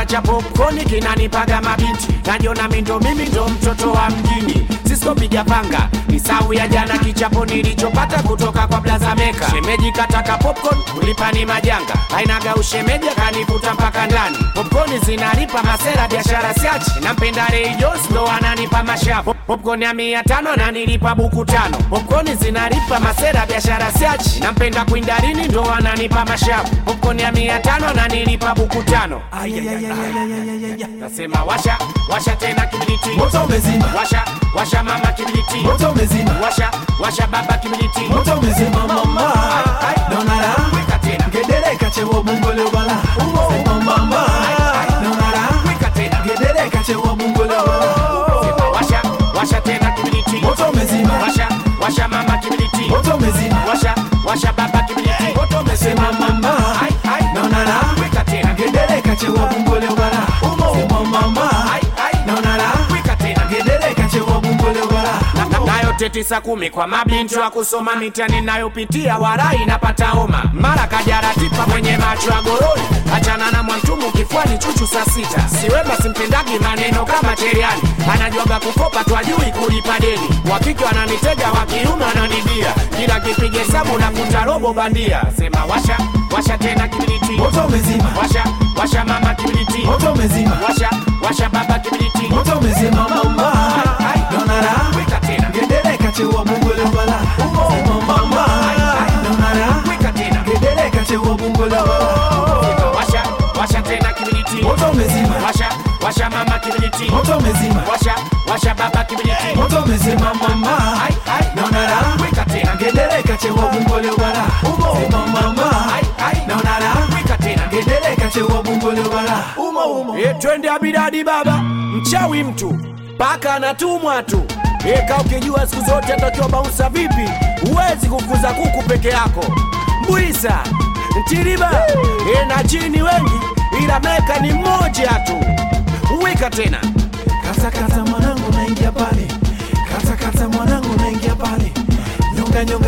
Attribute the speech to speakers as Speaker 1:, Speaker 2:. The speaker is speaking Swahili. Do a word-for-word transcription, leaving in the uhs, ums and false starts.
Speaker 1: cha popcorn kinanipaga mabinti. Najiona mimi ndo mimi ndo mtoto wa mjini. Sisko piga panga, ni sawu ya jana kichapo nilichopata kutoka kwa Blaza Meka. Shemeji kataka popcorn, ulipa ni majanga. Hainaga ushemeji kanivuta mpaka ndani. Popcorn zinalipa masera biashara siachi. Nampenda Ray Jones ndo ananipa mashavu. Popcorn ya mia tano ananilipa buku tano. Popcorn zinalipa masera biashara siachi. Nampenda Kwindarini ndo ananipa mashavu. Popcorn ya mia tano ananilipa buku tano. Nasema washa, washa tena kibiriti.
Speaker 2: Moto umezima.
Speaker 1: Washa, washa mama kibiriti.
Speaker 2: Moto umezima.
Speaker 1: Washa, washa baba kibiriti.
Speaker 2: Moto umezima mama. Donara.
Speaker 1: Weka tena.
Speaker 2: Gedere kachewo bungole wala. Sema mama. Donara.
Speaker 1: Weka tena.
Speaker 2: Gedere kachewo bungole wala.
Speaker 1: Washa, washa tena kibiriti.
Speaker 2: Moto umezima.
Speaker 1: Washa, washa mama kibiriti.
Speaker 2: Moto umezima.
Speaker 1: Washa, washa baba kibiriti. Moto
Speaker 2: Sema mama. Donara.
Speaker 1: Weka tena.
Speaker 2: Gedere kachewo bungole wala. Sema mama. Donara.
Speaker 1: Weka tena.
Speaker 2: Gedere kachewo bungole wala.
Speaker 1: Nayo tisa kumi kwa mabinti wa kusoma mitani nayopitia warai napata homa. Mara kajara tipa mwenye macho ya gorori. Achana na mwantumu kifuani chuchu saa sita. Siwema simpendagi maneno kama cheriani. Anajuaga kukopa tuajui kulipa deni. Wakike wananitega wakiume wananibia. Kila kipige sabu na kuta robo bandia. Sema washa, washa tena kibiriti.
Speaker 2: Moto umezima.
Speaker 1: Washa, washa mama kibiriti.
Speaker 2: Moto umezima.
Speaker 1: Washa, washa baba kibiriti.
Speaker 2: Moto umezima mama. Donara.
Speaker 1: Weka tena.
Speaker 2: Gedere kachewo bungole wala. Sema mama. Donara.
Speaker 1: Weka tena.
Speaker 2: Gedere kachewo bungole wala.
Speaker 1: Washa, washa tena kibiriti.
Speaker 2: Moto umezima.
Speaker 1: Washa, washa mama kibiriti.
Speaker 2: Moto umezima.
Speaker 1: Washa, washa baba kibiriti.
Speaker 2: Moto umezima mama. Donara.
Speaker 1: Weka tena.
Speaker 2: Gedere kachewo bungole wala. Sema mama. Donara.
Speaker 1: Weka tena.
Speaker 2: Gedere kachewo bungole wala. Umo umo.
Speaker 1: E, twende abidadi baba. Mchawi mtu paka anatumwa tu. E, ka ukijua siku zote atakiwa bouncer vipi. Huwezi kufuza kuku peke yako. Mbwisa Ntiriba e, na chini wengi ila Meka ni mmoja tu. Weka tena.
Speaker 2: Kata kata mwanangu naingia pale. Kata kata mwanangu naingia pale. Nyonga nyonga